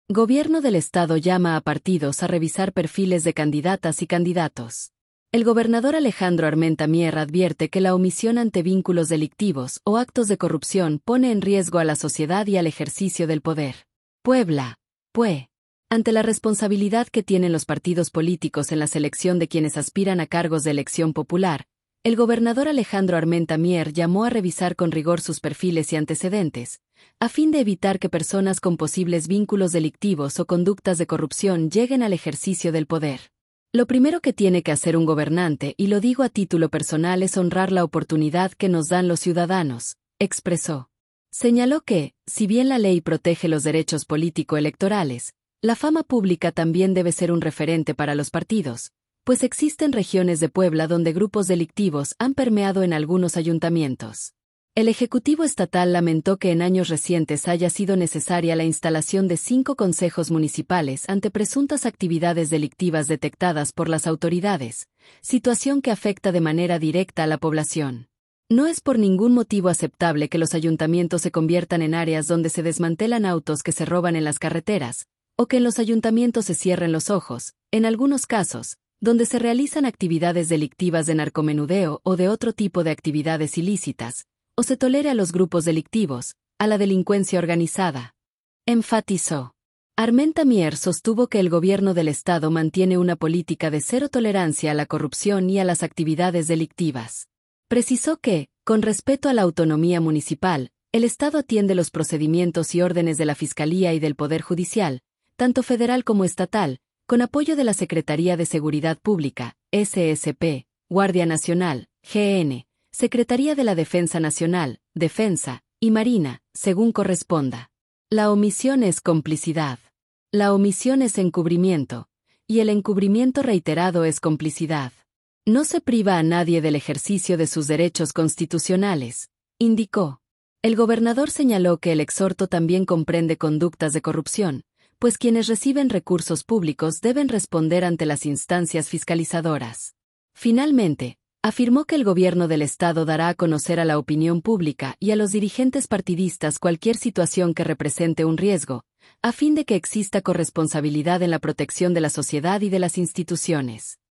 Gobierno del Estado llama a partidos a revisar perfiles de candidatas y candidatos. El gobernador Alejandro Armenta Mier advierte que la omisión ante vínculos delictivos o actos de corrupción pone en riesgo a la sociedad y al ejercicio del poder. Puebla, PUE. Ante la responsabilidad que tienen los partidos políticos en la selección de quienes aspiran a cargos de elección popular, el gobernador Alejandro Armenta Mier llamó a revisar con rigor sus perfiles y antecedentes, a fin de evitar que personas con posibles vínculos delictivos o conductas de corrupción lleguen al ejercicio del poder. Lo primero que tiene que hacer un gobernante, y lo digo a título personal, es honrar la oportunidad que nos dan los ciudadanos, expresó. Señaló que, si bien la ley protege los derechos político-electorales, la fama pública también debe ser un referente para los partidos, pues existen regiones de Puebla donde grupos delictivos han permeado en algunos ayuntamientos. El Ejecutivo Estatal lamentó que en años recientes haya sido necesaria la instalación de 5 consejos municipales ante presuntas actividades delictivas detectadas por las autoridades, situación que afecta de manera directa a la población. No es por ningún motivo aceptable que los ayuntamientos se conviertan en áreas donde se desmantelan autos que se roban en las carreteras, o que en los ayuntamientos se cierren los ojos, en algunos casos, donde se realizan actividades delictivas de narcomenudeo o de otro tipo de actividades ilícitas, o se tolere a los grupos delictivos, a la delincuencia organizada. Enfatizó. Armenta Mier sostuvo que el gobierno del Estado mantiene una política de cero tolerancia a la corrupción y a las actividades delictivas. Precisó que, con respeto a la autonomía municipal, el Estado atiende los procedimientos y órdenes de la Fiscalía y del Poder Judicial, tanto federal como estatal, con apoyo de la Secretaría de Seguridad Pública, SSP, Guardia Nacional, GN, Secretaría de la Defensa Nacional, Defensa, y Marina, según corresponda. La omisión es complicidad. La omisión es encubrimiento, y el encubrimiento reiterado es complicidad. No se priva a nadie del ejercicio de sus derechos constitucionales, indicó. El gobernador señaló que el exhorto también comprende conductas de corrupción, pues quienes reciben recursos públicos deben responder ante las instancias fiscalizadoras. Finalmente, afirmó que el gobierno del Estado dará a conocer a la opinión pública y a los dirigentes partidistas cualquier situación que represente un riesgo, a fin de que exista corresponsabilidad en la protección de la sociedad y de las instituciones.